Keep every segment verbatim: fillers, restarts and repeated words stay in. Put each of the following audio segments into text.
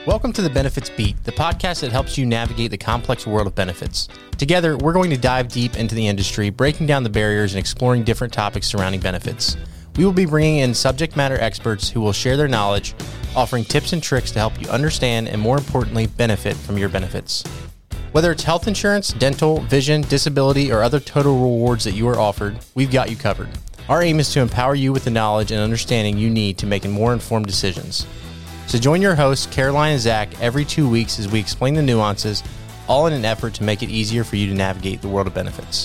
Welcome to the Benefits Beat, the podcast that helps you navigate the complex world of benefits. Together, we're going to dive deep into the industry, breaking down the barriers and exploring different topics surrounding benefits. We will be bringing in subject matter experts who will share their knowledge, offering tips and tricks to help you understand and, more importantly, benefit from your benefits. Whether it's health insurance, dental, vision, disability, or other total rewards that you are offered, we've got you covered. Our aim is to empower you with the knowledge and understanding you need to make more informed decisions. So join your hosts, Caroline and Zach, every two weeks as we explain the nuances, all in an effort to make it easier for you to navigate the world of benefits.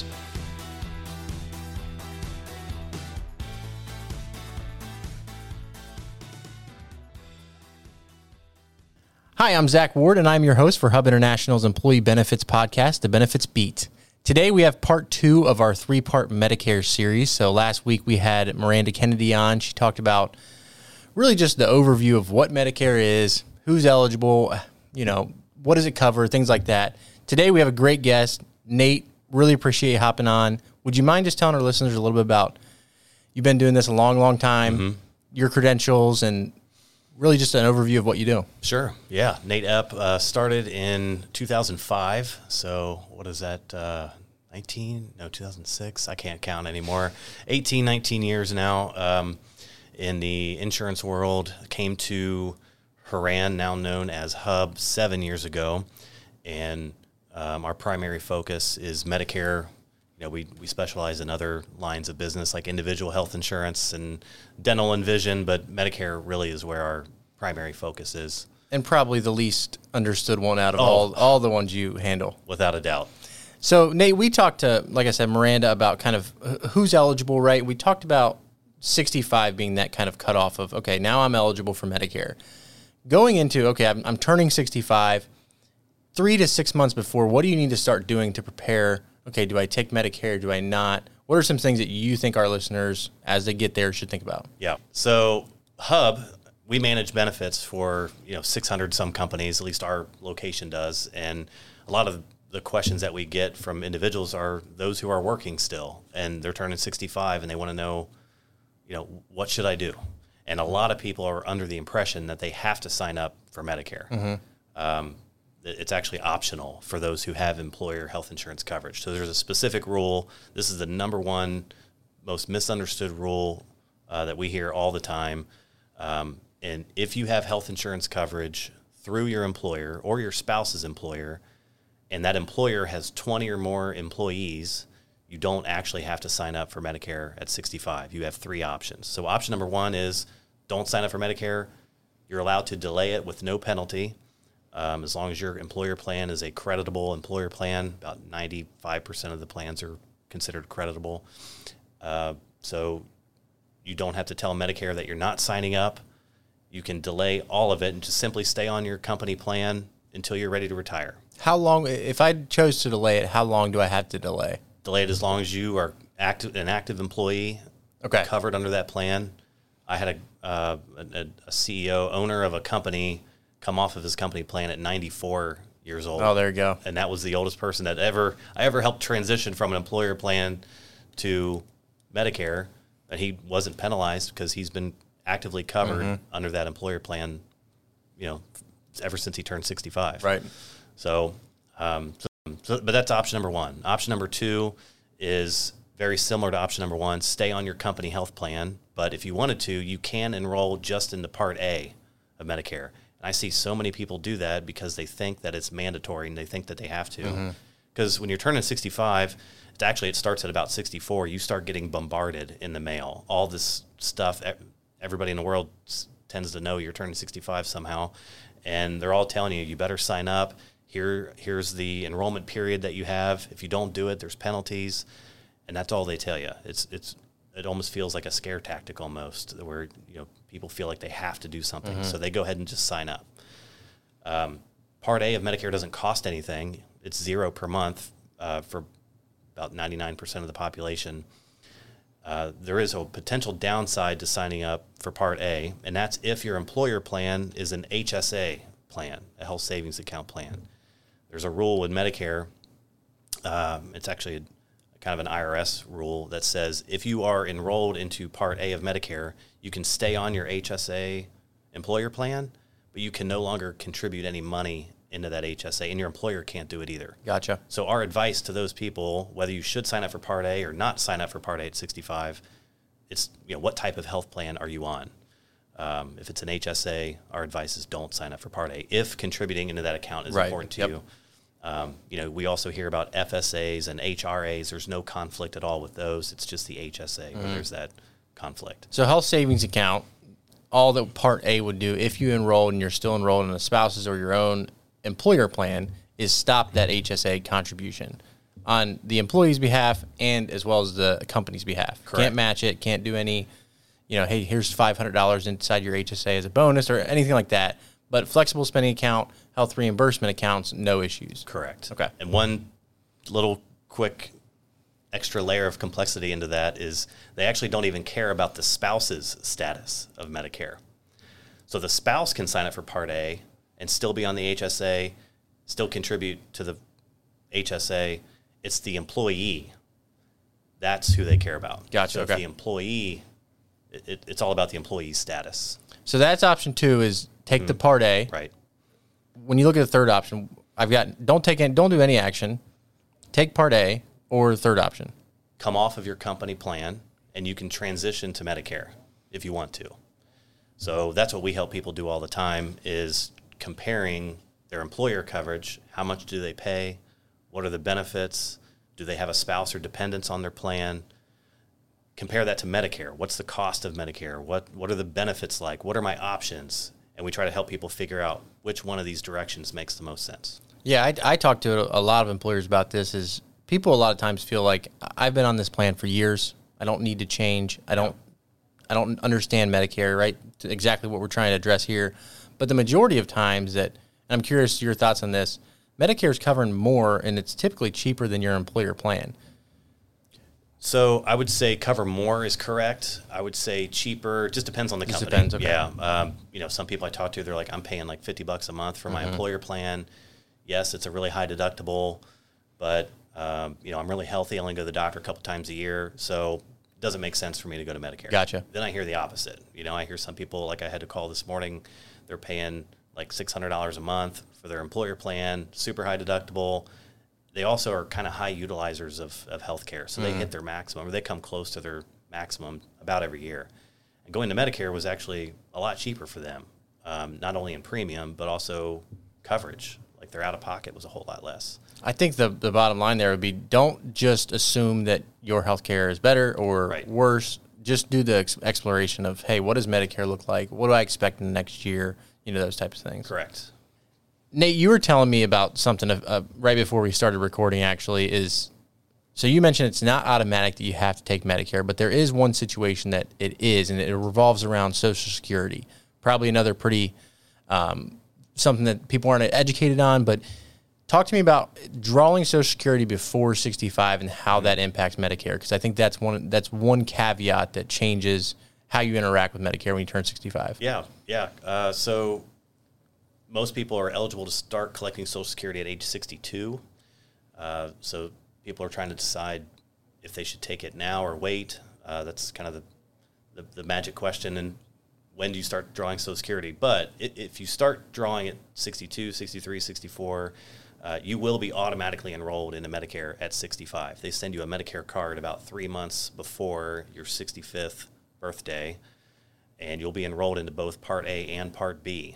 Hi, I'm Zach Ward, and I'm your host for Hub International's Employee Benefits Podcast, The Benefits Beat. Today, we have part two of our three-part Medicare series. So last week, we had Miranda Kennedy on. She talked about really just the overview of what Medicare is, who's eligible, you know, what does it cover, things like that. Today we have a great guest, Nate. Really appreciate you hopping on. Would you mind just telling our listeners a little bit about, you've been doing this a long, long time, mm-hmm. your credentials, and really just an overview of what you do? Sure. Yeah. Nate Epp uh, started in two thousand five. So what is that? Uh, nineteen? No, two thousand six. I can't count anymore. eighteen, nineteen years now. Um, in the insurance world, came to Haran, now known as Hub, seven years ago, and um, our primary focus is Medicare. You know, we, we specialize in other lines of business like individual health insurance and dental and vision, but Medicare really is where our primary focus is. And probably the least understood one out of oh, all all the ones you handle. Without a doubt. So, Nate, we talked to, like I said, Miranda about kind of who's eligible, right? We talked about sixty-five being that kind of cutoff of, okay, now I'm eligible for Medicare. Going into, okay, I'm, I'm turning sixty-five, three to six months before, what do you need to start doing to prepare? Okay, do I take Medicare? Do I not? What are some things that you think our listeners, as they get there, should think about? Yeah. So Hub, we manage benefits for, you know, six hundred some companies, at least our location does. And a lot of the questions that we get from individuals are those who are working still, and they're turning sixty-five and they want to know, you know, what should I do? And a lot of people are under the impression that they have to sign up for Medicare. Mm-hmm. Um, it's actually optional for those who have employer health insurance coverage. So there's a specific rule. This is the number one most misunderstood rule uh, that we hear all the time. Um, and if you have health insurance coverage through your employer or your spouse's employer, and that employer has twenty or more employees, you don't actually have to sign up for Medicare at sixty-five. You have three options. So option number one is don't sign up for Medicare. You're allowed to delay it with no penalty um, as long as your employer plan is a creditable employer plan. About ninety-five percent of the plans are considered creditable. Uh, so you don't have to tell Medicare that you're not signing up. You can delay all of it and just simply stay on your company plan until you're ready to retire. How long, if I chose to delay it, how long do I have to delay? Delay it as long as you are active, an active employee, okay, covered under that plan. I had a, uh, a, a C E O, owner of a company, come off of his company plan at ninety-four years old. Oh, there you go. And that was the oldest person that ever I ever helped transition from an employer plan to Medicare. And he wasn't penalized because he's been actively covered mm-hmm. under that employer plan, you know, ever since he turned sixty-five. Right. So, um, so So, but that's option number one. Option number two is very similar to option number one. Stay on your company health plan. But if you wanted to, you can enroll just into Part A of Medicare. And I see so many people do that because they think that it's mandatory and they think that they have to. Because mm-hmm. when you're turning sixty-five, it's actually it starts at about sixty-four. You start getting bombarded in the mail. All this stuff, everybody in the world tends to know you're turning sixty-five somehow. And they're all telling you, you better sign up. Here, here's the enrollment period that you have. If you don't do it, there's penalties, and that's all they tell you. It's it's it almost feels like a scare tactic almost, where you know people feel like they have to do something, mm-hmm. so they go ahead and just sign up. Um, Part A of Medicare doesn't cost anything; it's zero per month uh, for about ninety-nine percent of the population. Uh, there is a potential downside to signing up for Part A, and that's if your employer plan is an H S A plan, a health savings account plan. There's a rule with Medicare, um, it's actually a, kind of an I R S rule that says if you are enrolled into Part A of Medicare, you can stay on your H S A employer plan, but you can no longer contribute any money into that H S A, and your employer can't do it either. Gotcha. So our advice to those people, whether you should sign up for Part A or not sign up for Part A at sixty-five, it's, you know, what type of health plan are you on? Um, if it's an H S A, our advice is don't sign up for Part A if contributing into that account is right. important to yep. you. Um, you know, we also hear about F S As and H R As. There's no conflict at all with those. It's just the H S A mm-hmm. where there's that conflict. So health savings account, all that Part A would do if you enroll and you're still enrolled in a spouse's or your own employer plan is stop that H S A contribution on the employee's behalf and as well as the company's behalf. Correct. Can't match it, can't do any, you know, hey, here's five hundred dollars inside your H S A as a bonus or anything like that. But flexible spending account, health reimbursement accounts, no issues. Correct. Okay. And one little quick extra layer of complexity into that is they actually don't even care about the spouse's status of Medicare. So the spouse can sign up for Part A and still be on the H S A, still contribute to the H S A. It's the employee. That's who they care about. Gotcha. So okay. if the employee, it, it's all about the employee's status. So that's option two is take mm. the Part A. Right. When you look at the third option, I've got don't take any, don't do any action. Take Part A or the third option. Come off of your company plan and you can transition to Medicare if you want to. So that's what we help people do all the time is comparing their employer coverage. How much do they pay? What are the benefits? Do they have a spouse or dependents on their plan? Compare that to Medicare. What's the cost of Medicare? What what are the benefits like? What are my options? And we try to help people figure out which one of these directions makes the most sense. Yeah, I, I talk to a lot of employers about this is people a lot of times feel like I've been on this plan for years. I don't need to change. I don't I don't understand Medicare, right? Exactly what we're trying to address here. But the majority of times that, and I'm curious your thoughts on this, Medicare is covering more and it's typically cheaper than your employer plan. So I would say cover more is correct. I would say cheaper. It just depends on the Just company. depends, okay. Yeah. Um, you know, some people I talk to, they're like, I'm paying like fifty bucks a month for my mm-hmm. employer plan. Yes, it's a really high deductible, but um, you know, I'm really healthy. I only go to the doctor a couple times a year, so it doesn't make sense for me to go to Medicare. Gotcha. Then I hear the opposite. You know, I hear some people, like I had to call this morning, they're paying like six hundred dollars a month for their employer plan, super high deductible. They also are kind of high utilizers of, of healthcare, so they mm. hit their maximum, or they come close to their maximum about every year. And going to Medicare was actually a lot cheaper for them, um, not only in premium, but also coverage. Like their out-of-pocket was a whole lot less. I think the the bottom line there would be don't just assume that your healthcare is better or right. worse. Just do the ex- exploration of, hey, what does Medicare look like? What do I expect in the next year? You know, those types of things. Correct. Nate, you were telling me about something uh, right before we started recording, actually, is so you mentioned it's not automatic that you have to take Medicare, but there is one situation that it is, and it revolves around Social Security. Probably another pretty, um, something that people aren't educated on, but talk to me about drawing Social Security before sixty-five and how that impacts Medicare, because I think that's one that's one caveat that changes how you interact with Medicare when you turn sixty-five. Yeah, yeah. Uh, so most people are eligible to start collecting Social Security at age sixty-two. Uh, so people are trying to decide if they should take it now or wait. Uh, that's kind of the, the, the magic question. And when do you start drawing Social Security? But it, if you start drawing at sixty-two, sixty-three, sixty-four, uh, you will be automatically enrolled into Medicare at sixty-five. They send you a Medicare card about three months before your sixty-fifth birthday, and you'll be enrolled into both Part A and Part B.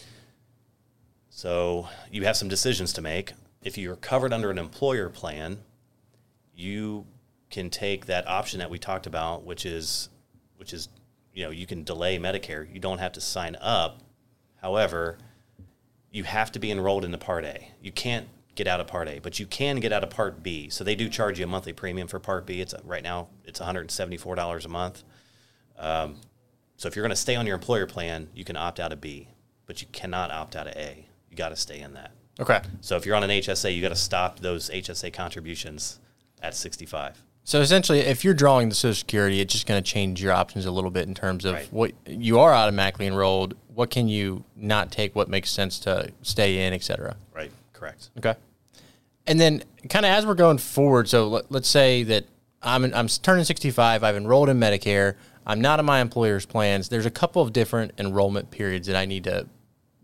So you have some decisions to make. If you're covered under an employer plan, you can take that option that we talked about, which is, which is, you know, you can delay Medicare. You don't have to sign up. However, you have to be enrolled into Part A. You can't get out of Part A, but you can get out of Part B. So they do charge you a monthly premium for Part B. It's right now it's one hundred seventy-four dollars a month. Um, so if you're going to stay on your employer plan, you can opt out of B, but you cannot opt out of A. You got to stay in that. Okay. So if you're on an H S A, you got to stop those H S A contributions at sixty-five. So essentially, if you're drawing the Social Security, it's just going to change your options a little bit in terms of right. what you are automatically enrolled. What can you not take? What makes sense to stay in, et cetera. Right. Correct. Okay. And then, kind of as we're going forward, so let, let's say that I'm in, I'm turning sixty-five. I've enrolled in Medicare. I'm not in my employer's plans. There's a couple of different enrollment periods that I need to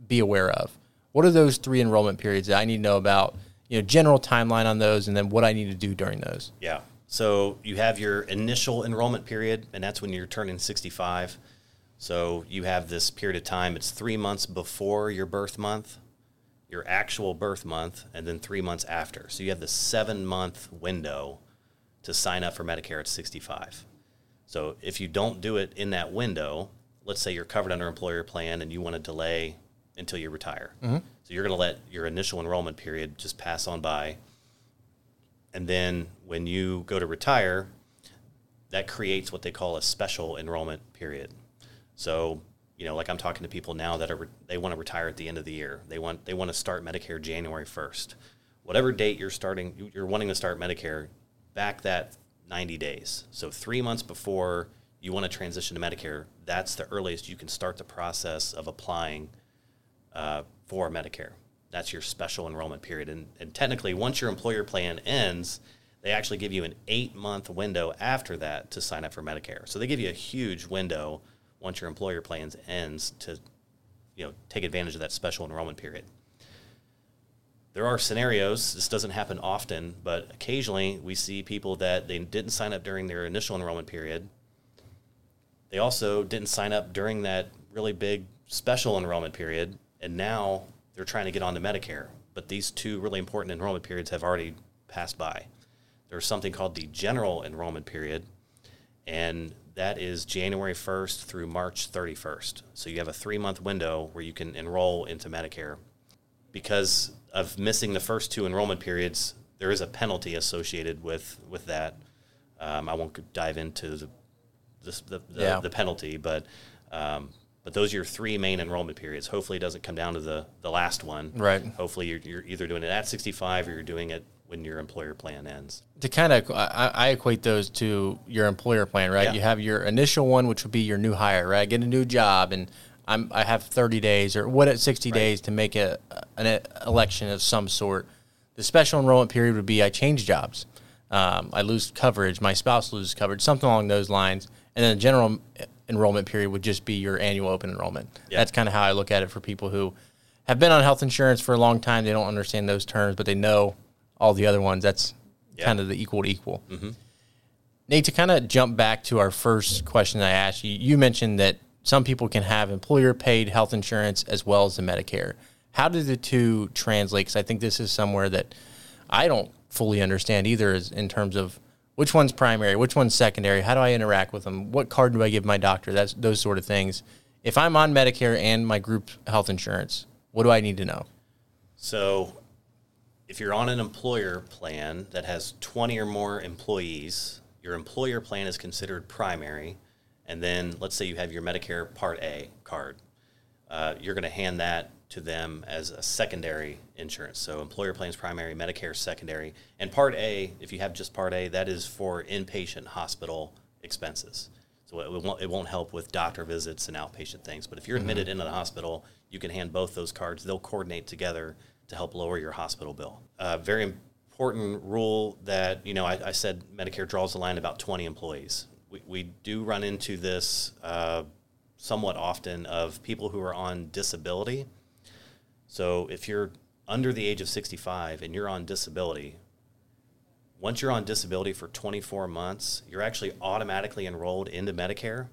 be aware of? What are those three enrollment periods that I need to know about? You know, general timeline on those, and then what I need to do during those. Yeah. So you have your initial enrollment period, and that's when you're turning sixty-five. So you have this period of time. It's three months before your birth month, your actual birth month, and then three months after. So you have the seven-month window to sign up for Medicare at sixty-five. So if you don't do it in that window, let's say you're covered under employer plan and you want to delay until you retire. Mm-hmm. So you're going to let your initial enrollment period just pass on by. And then when you go to retire, that creates what they call a special enrollment period. So, you know, like I'm talking to people now that are they want to retire at the end of the year. They want they want to start Medicare January first. Whatever date you're starting, you're wanting to start Medicare, back that ninety days. So three months before you want to transition to Medicare, that's the earliest you can start the process of applying uh, for Medicare. That's your special enrollment period. And, and technically, once your employer plan ends, they actually give you an eight-month window after that to sign up for Medicare. So they give you a huge window once your employer plan ends to, you know, take advantage of that special enrollment period. There are scenarios, this doesn't happen often, but occasionally we see people that they didn't sign up during their initial enrollment period. They also didn't sign up during that really big special enrollment period, and now they're trying to get onto Medicare. But these two really important enrollment periods have already passed by. There's something called the general enrollment period, and that is January first through March thirty-first. So you have a three-month window where you can enroll into Medicare. Because of missing the first two enrollment periods, there is a penalty associated with, with that. Um, I won't dive into the the, the, yeah. the penalty, but um, but those are your three main enrollment periods. Hopefully it doesn't come down to the, the last one. Right. Hopefully you're, you're either doing it at sixty-five or you're doing it when your employer plan ends. To kind of, I, I equate those to your employer plan, right? Yeah. You have your initial one, which would be your new hire, right? Get a new job, and I'm, I have thirty days or what at sixty right. days to make a an election of some sort. The special enrollment period would be I change jobs. Um, I lose coverage. My spouse loses coverage, something along those lines. And then the general enrollment period would just be your annual open enrollment. Yeah. That's kind of how I look at it for people who have been on health insurance for a long time. They don't understand those terms, but they know all the other ones. That's yeah. kind of the equal to equal. Mm-hmm. Nate, to kind of jump back to our first question I asked you, you mentioned that some people can have employer-paid health insurance as well as the Medicare. How do the two translate? Because I think this is somewhere that I don't fully understand either is in terms of which one's primary, which one's secondary, how do I interact with them, what card do I give my doctor, that's those sort of things. If I'm on Medicare and my group health insurance, what do I need to know? So if you're on an employer plan that has twenty or more employees, your employer plan is considered primary. And then let's say you have your Medicare Part A card. Uh, you're going to hand that to them as a secondary insurance. So employer plans primary, Medicare secondary. And Part A, if you have just Part A, that is for inpatient hospital expenses. So it won't, it won't help with doctor visits and outpatient things. But if you're admitted mm-hmm. into the hospital, you can hand both those cards. They'll coordinate together to help lower your hospital bill. Uh, very important rule that, you know, I, I said Medicare draws the line about twenty employees. We, we do run into this uh, somewhat often of people who are on disability. So if you're under the age of sixty-five and you're on disability, once you're on disability for twenty-four months, you're actually automatically enrolled into Medicare.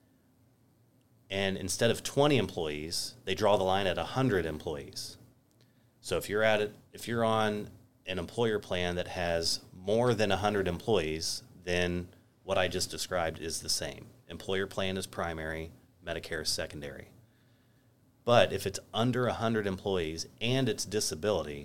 And instead of twenty employees, they draw the line at one hundred employees. So if you're at it, if you're on an employer plan that has more than one hundred employees, then what I just described is the same. Employer plan is primary, Medicare is secondary. But if it's under one hundred employees and it's disability,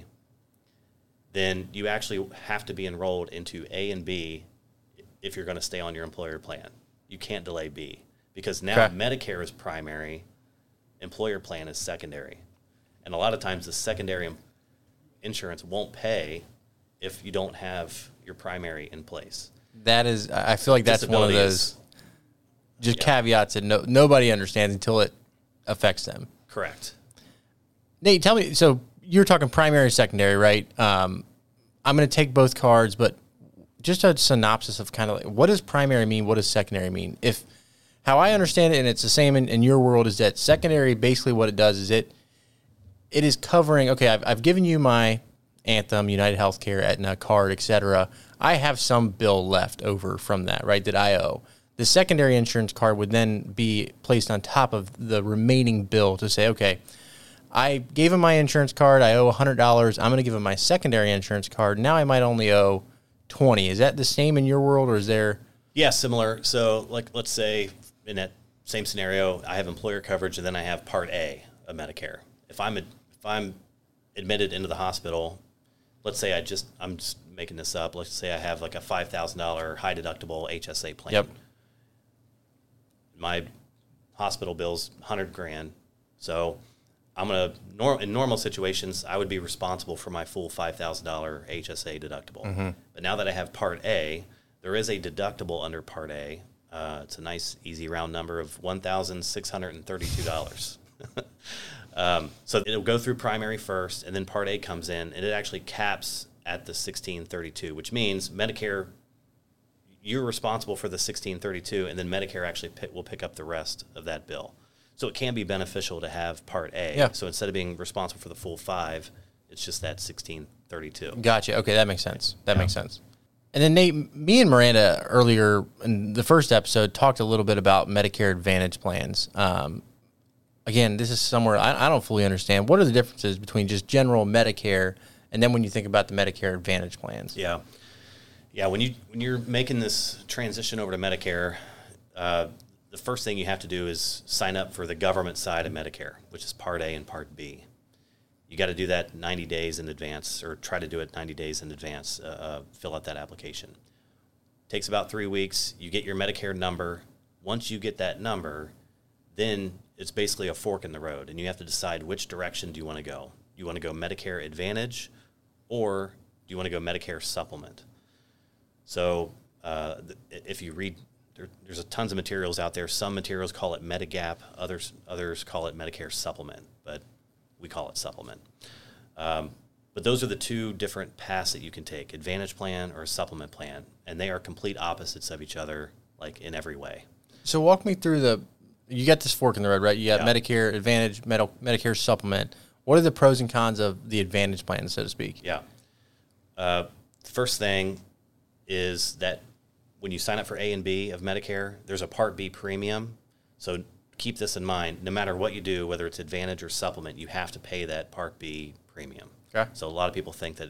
then you actually have to be enrolled into A and B if you're going to stay on your employer plan. You can't delay B because now okay. Medicare is primary, employer plan is secondary. And a lot of times the secondary insurance won't pay if you don't have your primary in place. That is, I feel like that's one of those just yeah. caveats that no, nobody understands until it affects them. Correct. Nate, tell me, so you're talking primary, secondary, right? Um, I'm going to take both cards, but just a synopsis of kind of like, what does primary mean? What does secondary mean? If how I understand it, and it's the same in, in your world, is that secondary, basically what it does is it it is covering, okay, I've, I've given you my Anthem, United Healthcare, Aetna card, et cetera. I have some bill left over from that, right, that I owe. The secondary insurance card would then be placed on top of the remaining bill to say, okay, I gave him my insurance card. I owe one hundred dollars. I'm going to give him my secondary insurance card. Now I might only owe twenty dollars. Is that the same in your world, or is there? Yeah, similar. So, like, let's say in that same scenario, I have employer coverage, and then I have Part A of Medicare. If I'm a, if I'm admitted into the hospital, let's say I just I'm just making this up. Let's say I have like a five thousand dollars high deductible H S A plan. Yep. My hospital bill's one hundred grand. So I'm gonna norm, in normal situations I would be responsible for my full five thousand dollars H S A deductible. Mm-hmm. But now that I have Part A, there is a deductible under Part A. Uh, it's a nice easy round number of one thousand six hundred thirty-two dollars. um, so it'll go through primary first, and then Part A comes in, and it actually caps at the sixteen thirty-two, which means Medicare, you're responsible for the sixteen thirty-two, and then Medicare actually pick, will pick up the rest of that bill. So it can be beneficial to have Part A. Yeah. So instead of being responsible for the full five, it's just that sixteen thirty-two. Gotcha. Okay, that makes sense. That yeah. makes sense. And then Nate, me and Miranda earlier in the first episode talked a little bit about Medicare Advantage plans. Um, again, this is somewhere I, I don't fully understand. What are the differences between just general Medicare and then when you think about the Medicare Advantage plans? Yeah. Yeah, when, you, when you're making this transition over to Medicare, uh, the first thing you have to do is sign up for the government side of Medicare, which is Part A and Part B. You got to do that ninety days in advance, or try to do it ninety days in advance, uh, uh, fill out that application. Takes about three weeks. You get your Medicare number. Once you get that number, then it's basically a fork in the road, and you have to decide which direction do you want to go. You want to go Medicare Advantage, or do you want to go Medicare Supplement? So uh, th- if you read, there, there's a tons of materials out there. Some materials call it Medigap, others others call it Medicare Supplement, but we call it Supplement. Um, but those are the two different paths that you can take, Advantage plan or a Supplement plan, and they are complete opposites of each other, like in every way. So walk me through the, you got this fork in the road, right? You got yeah. Medicare Advantage, Med- Medicare Supplement. What are the pros and cons of the Advantage plan, so to speak? Yeah. Uh, the first thing is that when you sign up for A and B of Medicare, there's a Part B premium. So keep this in mind. No matter what you do, whether it's Advantage or Supplement, you have to pay that Part B premium. Okay. So a lot of people think that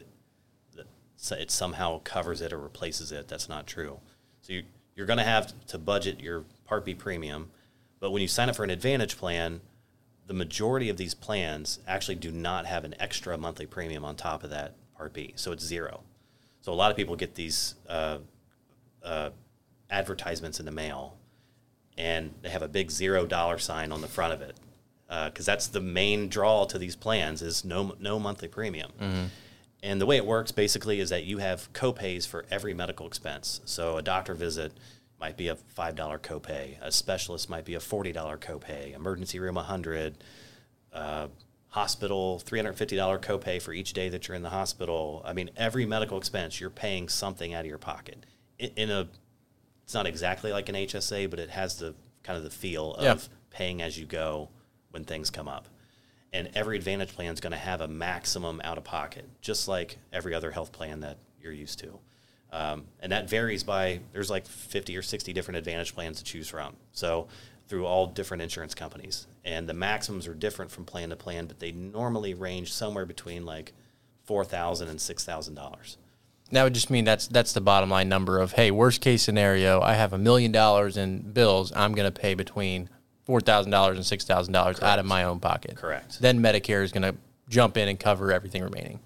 it somehow covers it or replaces it. That's not true. So you, you're going to have to budget your Part B premium. But when you sign up for an Advantage plan, the majority of these plans actually do not have an extra monthly premium on top of that Part B. So it's zero. So a lot of people get these uh, uh, advertisements in the mail, and they have a big zero dollar sign on the front of it, because uh, that's the main draw to these plans is no no monthly premium. Mm-hmm. And the way it works basically is that you have copays for every medical expense. So a doctor visit might be a five dollar copay, a specialist might be a forty dollar copay, emergency room one hundred dollars, uh, hospital three hundred fifty dollar copay for each day that you're in the hospital. I mean, every medical expense you're paying something out of your pocket. In, in a It's not exactly like an H S A, but it has the kind of the feel of yeah. paying as you go when things come up. And every Advantage plan is going to have a maximum out-of-pocket, just like every other health plan that you're used to. Um, and that varies by, there's like fifty or sixty different Advantage plans to choose from. So through all different insurance companies. And the maximums are different from plan to plan, but they normally range somewhere between like four thousand dollars and six thousand dollars. That would just mean that's that's the bottom line number of, hey, worst case scenario, I have a million dollars in bills, I'm going to pay between four thousand dollars and six thousand dollars out of my own pocket. Correct. Then Medicare is going to jump in and cover everything remaining.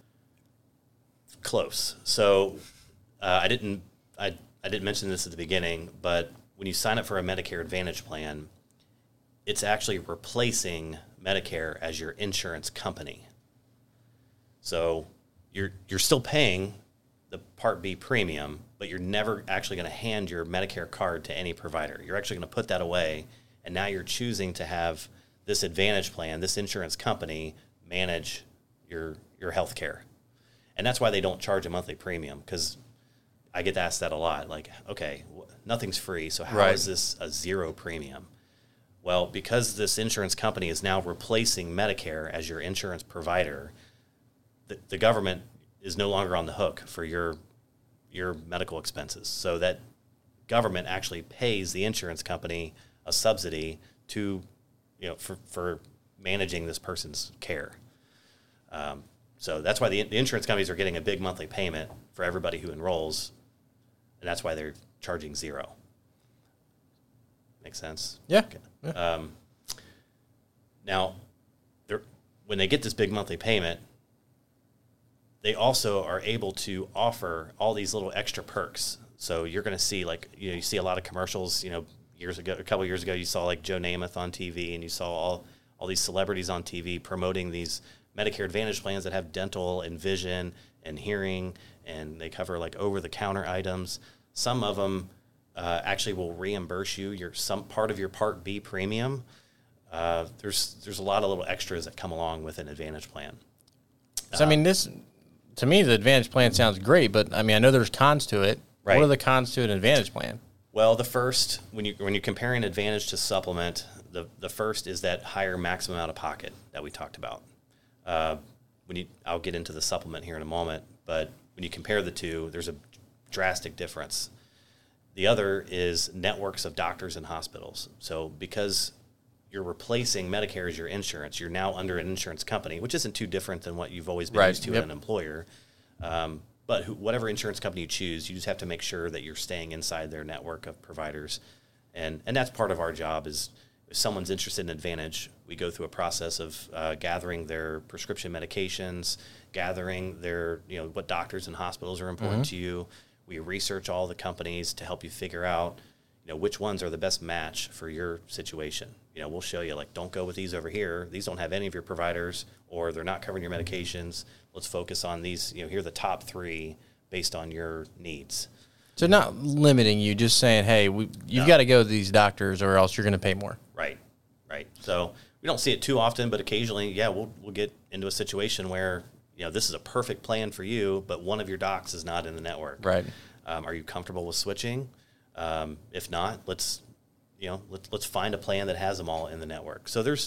Close. So uh, I didn't I, I didn't mention this at the beginning, but when you sign up for a Medicare Advantage plan, it's actually replacing Medicare as your insurance company. So you're you're still paying the Part B premium, but you're never actually going to hand your Medicare card to any provider. You're actually going to put that away, and now you're choosing to have this Advantage plan, this insurance company, manage your your health care. And that's why they don't charge a monthly premium, because I get asked that a lot. Like, okay, nothing's free, so how right. is this a zero premium? Well, because this insurance company is now replacing Medicare as your insurance provider, the, the government is no longer on the hook for your your medical expenses. So that government actually pays the insurance company a subsidy to, you know, for, for managing this person's care. Um, so that's why the, the insurance companies are getting a big monthly payment for everybody who enrolls, and that's why they're charging zero. Make sense? Yeah. Okay. Yeah. Um, now, when they get this big monthly payment, they also are able to offer all these little extra perks. So you're going to see, like, you know, you see a lot of commercials, you know, years ago, a couple of years ago, you saw like Joe Namath on T V, and you saw all, all these celebrities on T V promoting these Medicare Advantage plans that have dental and vision and hearing, and they cover like over-the-counter items. Some of them uh, actually will reimburse you your some part of your Part B premium. Uh, there's there's a lot of little extras that come along with an Advantage plan. So, I mean, this, to me, the Advantage plan sounds great, but, I mean, I know there's cons to it. Right. What are the cons to an Advantage plan? Well, the first, when, you, when you're comparing Advantage to Supplement, the, the first is that higher maximum out of pocket that we talked about. Uh, when you, I'll get into the Supplement here in a moment, but when you compare the two, there's a drastic difference. The other is networks of doctors and hospitals. So because you're replacing Medicare as your insurance, you're now under an insurance company, which isn't too different than what you've always been Right. used to Yep. at an employer. Um, but who, whatever insurance company you choose, you just have to make sure that you're staying inside their network of providers. And and that's part of our job is if someone's interested in Advantage, we go through a process of uh, gathering their prescription medications, gathering their, you know, what doctors and hospitals are important mm-hmm. to you. We research all the companies to help you figure out, you know, which ones are the best match for your situation. You know, we'll show you, like, don't go with these over here. These don't have any of your providers, or they're not covering your medications. Let's focus on these. You know, here are the top three based on your needs. So not limiting you, just saying, hey, we, you've no. got to go to these doctors or else you're going to pay more. Right, right. So we don't see it too often, but occasionally, yeah, we'll we'll get into a situation where, you know, this is a perfect plan for you, but one of your docs is not in the network. Right. Um, are you comfortable with switching? Um, if not, let's, you know, let's let's find a plan that has them all in the network. So there's,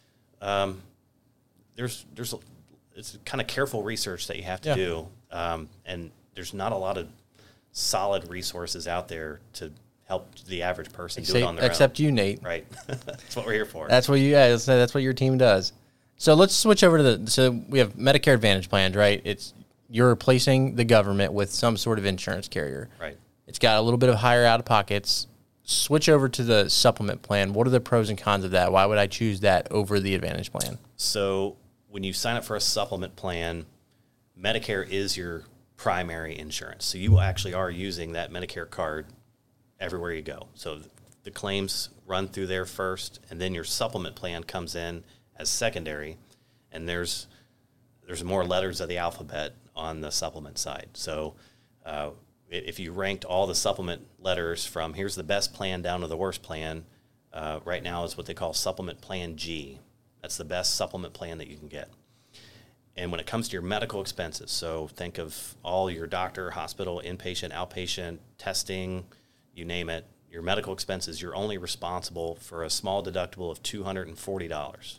um, there's there's a, it's kind of careful research that you have to yeah. do, um, and there's not a lot of solid resources out there to help the average person except, do it on their except own. you, Nate. Right. That's what we're here for. That's what you guys. That's what your team does. So let's switch over to the. So we have Medicare Advantage plans, right? It's you're replacing the government with some sort of insurance carrier. Right. It's got a little bit of higher out of pockets. Switch over to the supplement plan. What are the pros and cons of that? Why would I choose that over the Advantage plan? So when you sign up for a supplement plan, Medicare is your primary insurance. So you actually are using that Medicare card everywhere you go. So the claims run through there first, and then your supplement plan comes in as secondary, and there's there's more letters of the alphabet on the supplement side. So uh, if you ranked all the supplement letters from here's the best plan down to the worst plan, uh, right now is what they call Supplement Plan G. That's the best supplement plan that you can get. And when it comes to your medical expenses, so think of all your doctor, hospital, inpatient, outpatient, testing, you name it, your medical expenses, you're only responsible for a small deductible of two hundred forty dollars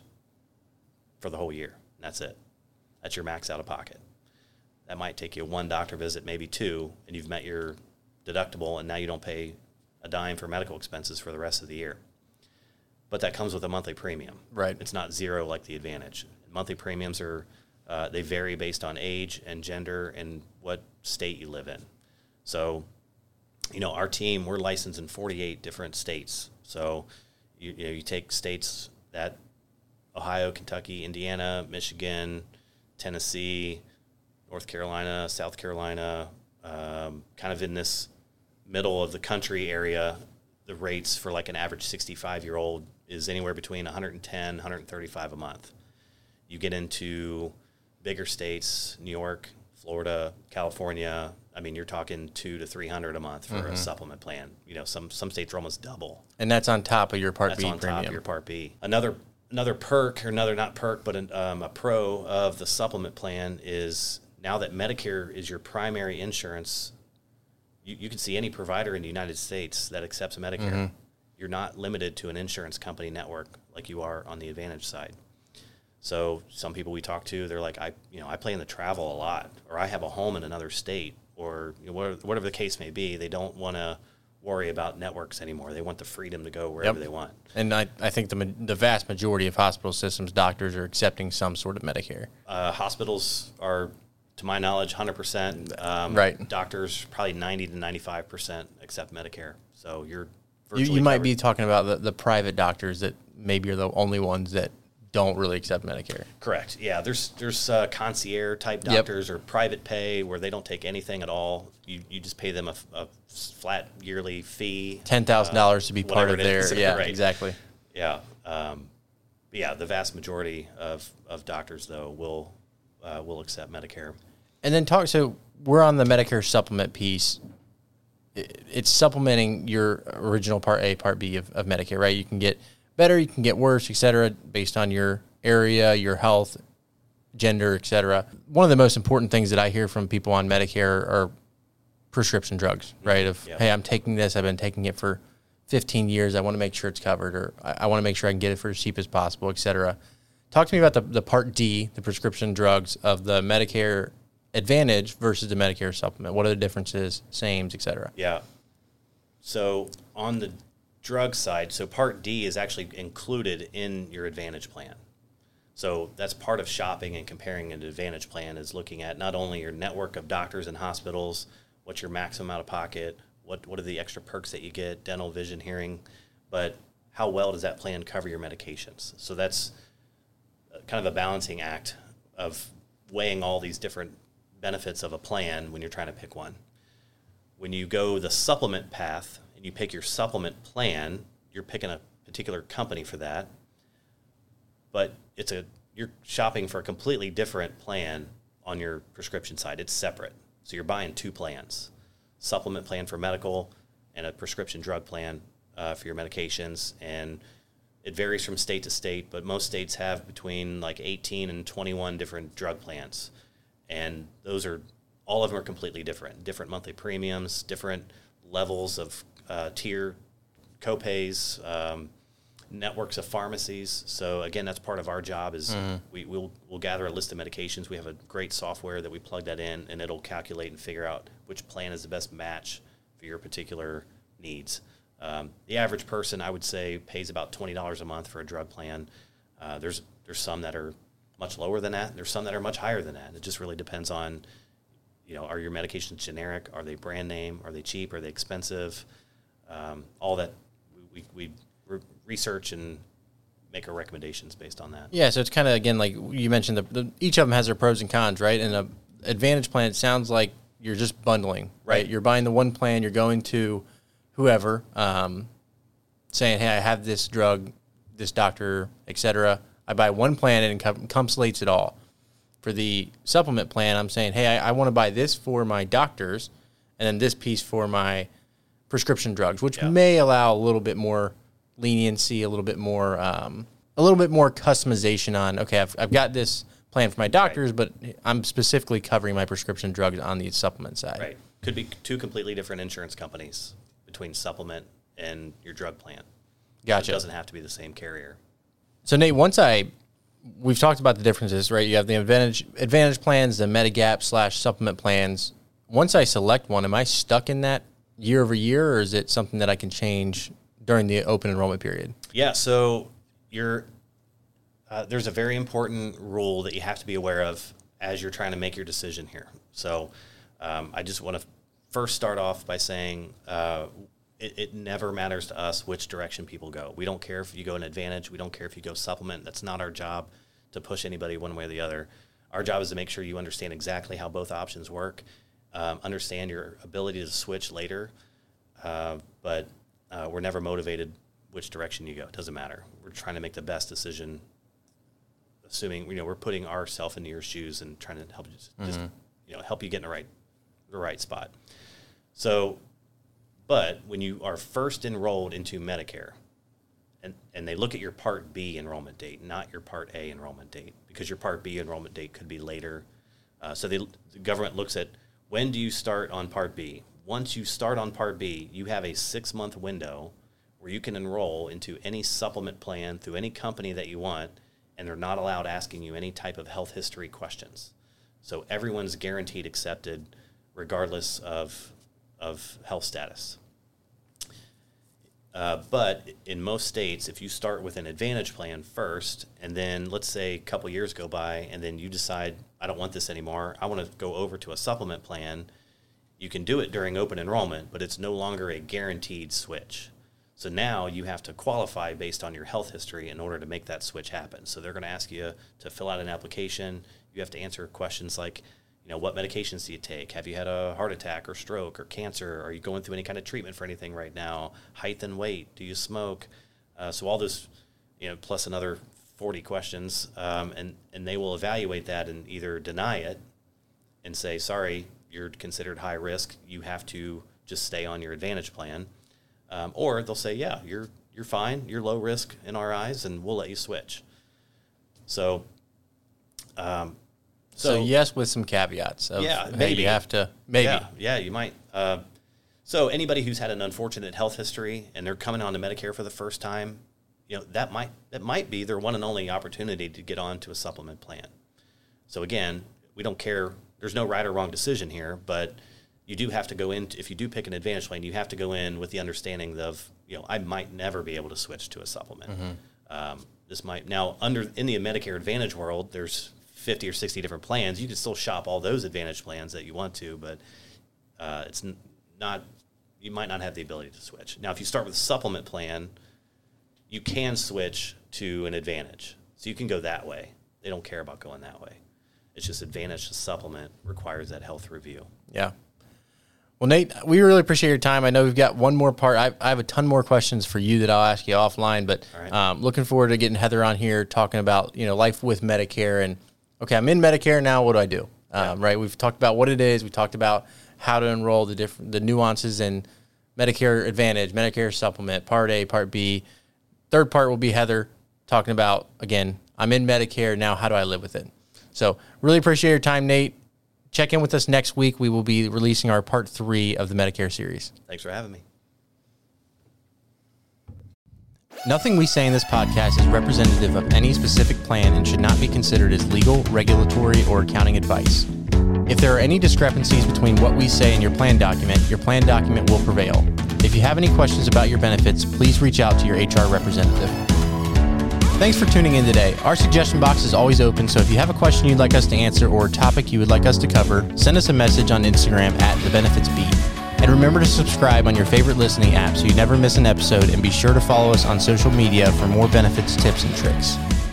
for the whole year. That's it. That's your max out of pocket. That might take you one doctor visit, maybe two, and you've met your deductible, and now you don't pay a dime for medical expenses for the rest of the year. But that comes with a monthly premium. Right. It's not zero like the Advantage. Monthly premiums are, uh, they vary based on age and gender and what state you live in. So, you know, our team, we're licensed in forty-eight different states. So, you, you know, you take states that Ohio, Kentucky, Indiana, Michigan, Tennessee, North Carolina, South Carolina, um, kind of in this middle of the country area, the rates for like an average sixty-five-year-old is anywhere between one hundred ten, one hundred thirty-five a month. You get into bigger states, New York, Florida, California, I mean, you're talking two to three hundred a month for mm-hmm. a supplement plan. You know, some some states are almost double. And that's on top of your Part that's B on premium. top of your Part B. Another another perk, or another not perk, but an, um, a pro of the supplement plan is now that Medicare is your primary insurance, you, you can see any provider in the United States that accepts Medicare. Mm-hmm. you're not limited to an insurance company network like you are on the Advantage side. So some people we talk to, they're like, I, you know, I plan to travel a lot, or I have a home in another state, or you know, whatever, whatever the case may be. They don't want to worry about networks anymore. They want the freedom to go wherever Yep. they want. And I, I think the ma- the vast majority of hospital systems, doctors are accepting some sort of Medicare. Uh, hospitals are, to my knowledge, one hundred percent. Um, Right. Doctors, probably ninety to ninety-five percent accept Medicare. So you're You, virtually you might covered. be talking about the, the private doctors that maybe are the only ones that don't really accept Medicare. Correct. Yeah, there's there's uh, concierge type Yep. doctors or private pay where they don't take anything at all. You you just pay them a, a flat yearly fee, ten thousand dollars to be part whatever of it their, is. yeah, Right. exactly. Yeah, um, yeah. The vast majority of, of doctors though will uh, will accept Medicare. And then talk, so we're on the Medicare supplement piece. It- It's supplementing your original Part A, Part B of, of Medicare, right? You can get better, you can get worse, et cetera, based on your area, your health, gender, et cetera. One of the most important things that I hear from people on Medicare are prescription drugs, right? Of, Yep. hey, I'm taking this, I've been taking it for fifteen years, I want to make sure it's covered, or I, I want to make sure I can get it for as cheap as possible, et cetera. Talk to me about the, the Part D, the prescription drugs of the Medicare Advantage versus the Medicare supplement. What are the differences, sames, et cetera? Yeah. So on the drug side, so Part D is actually included in your Advantage plan. So that's part of shopping and comparing an Advantage plan is looking at not only your network of doctors and hospitals, what's your maximum out of pocket, what what are the extra perks that you get, dental, vision, hearing, but how well does that plan cover your medications? So that's kind of a balancing act of weighing all these different benefits of a plan when you're trying to pick one. When you go the supplement path and you pick your supplement plan, you're picking a particular company for that, but it's a you're shopping for a completely different plan on your prescription side. It's separate. So you're buying two plans, supplement plan for medical and a prescription drug plan uh, for your medications. And it varies from state to state, but most states have between like eighteen and twenty-one different drug plans. And those are, all of them are completely different. Different monthly premiums, different levels of uh, tier copays, um, networks of pharmacies. So again, that's part of our job is mm-hmm. we, we'll, we'll gather a list of medications. We have a great software that we plug that in, and it'll calculate and figure out which plan is the best match for your particular needs. Um, the average person, I would say, pays about twenty dollars a month for a drug plan. Uh, there's there's some that are much lower than that. There's some that are much higher than that. It just really depends on, you know, are your medications generic? Are they brand name? Are they cheap? Are they expensive? Um, all that we, we re- research and make our recommendations based on that. Yeah, so it's kind of, again, like you mentioned, the, the each of them has their pros and cons, right? And a Advantage plan, it sounds like you're just bundling, right? Right. You're buying the one plan, you're going to whoever, um, saying, hey, I have this drug, this doctor, et cetera. I buy one plan and it encapsulates it all. For the supplement plan, I'm saying, hey, I, I want to buy this for my doctors and then this piece for my prescription drugs, which yeah. may allow a little bit more leniency, a little bit more, um, a little bit more customization on, okay, I've, I've got this plan for my doctors, right. but I'm specifically covering my prescription drugs on the supplement side. Right. Could be two completely different insurance companies between supplement and your drug plan. Gotcha. So it doesn't have to be the same carrier. So Nate, once I, we've talked about the differences, right? You have the advantage advantage plans, the Medigap slash supplement plans. Once I select one, am I stuck in that year over year, or is it something that I can change during the open enrollment period? Yeah, so you're, uh, there's a very important rule that you have to be aware of as you're trying to make your decision here. So um, I just want to first start off by saying uh, it, it never matters to us which direction people go. We don't care if you go an Advantage. We don't care if you go supplement. That's not our job to push anybody one way or the other. Our job is to make sure you understand exactly how both options work, um, understand your ability to switch later, uh, but uh, we're never motivated which direction you go. It doesn't matter. We're trying to make the best decision, assuming, you know, we're putting ourselves into your shoes and trying to help you just, mm-hmm. just you know, help you get in the right, the right spot. So, but when you are first enrolled into Medicare, and, and they look at your Part B enrollment date, not your Part A enrollment date, because your Part B enrollment date could be later. Uh, so they, the government looks at, when do you start on Part B? Once you start on Part B, you have a six-month window where you can enroll into any supplement plan through any company that you want, and they're not allowed asking you any type of health history questions. So everyone's guaranteed accepted regardless of, of health status. Uh, but in most states, if you start with an Advantage plan first, and then let's say a couple years go by, and then you decide, I don't want this anymore, I want to go over to a supplement plan, you can do it during open enrollment, but it's no longer a guaranteed switch. So now you have to qualify based on your health history in order to make that switch happen. So they're going to ask you to fill out an application. You have to answer questions like, you know, what medications do you take? Have you had a heart attack or stroke or cancer? Are you going through any kind of treatment for anything right now? Height and weight? Do you smoke? Uh, so all those, you know, plus another forty questions, um, and, and they will evaluate that and either deny it and say, sorry, you're considered high risk. You have to just stay on your Advantage plan. Um, or they'll say, yeah, you're you're fine. You're low risk in our eyes, and we'll let you switch. So, um, so, so yes, with some caveats. Of, yeah, hey, maybe you have to maybe. Yeah, yeah, you might. Uh, so anybody who's had an unfortunate health history and they're coming on to Medicare for the first time, you know, that might that might be their one and only opportunity to get on to a supplement plan. So again, we don't care. There's no right or wrong decision here, but you do have to go in, if you do pick an Advantage plan, you have to go in with the understanding of, you know, I might never be able to switch to a supplement. Mm-hmm. Um, this might, now, under in the Medicare Advantage world, there's fifty or sixty different plans. You can still shop all those Advantage plans that you want to, but uh, it's n- not, you might not have the ability to switch. Now, if you start with a supplement plan, you can switch to an Advantage. So you can go that way. They don't care about going that way. It's just Advantage to supplement requires that health review. Yeah. Well, Nate, we really appreciate your time. I know we've got one more part. I, I have a ton more questions for you that I'll ask you offline, but right. um, looking forward to getting Heather on here talking about, you know, life with Medicare. And, okay, I'm in Medicare now. What do I do? Um, yeah. Right? We've talked about what it is. We talked about how to enroll, the different the nuances in Medicare Advantage, Medicare Supplement, Part A, Part B. Third part will be Heather talking about, again, I'm in Medicare. Now how do I live with it? So really appreciate your time, Nate. Check in with us next week. We will be releasing our part three of the Medicare series. Thanks for having me. Nothing we say in this podcast is representative of any specific plan and should not be considered as legal, regulatory, or accounting advice. If there are any discrepancies between what we say and your plan document, your plan document will prevail. If you have any questions about your benefits, please reach out to your H R representative. Thanks for tuning in today. Our suggestion box is always open, so if you have a question you'd like us to answer or a topic you would like us to cover, send us a message on Instagram at The Benefits Beat. And remember to subscribe on your favorite listening app so you never miss an episode, and be sure to follow us on social media for more benefits, tips, and tricks.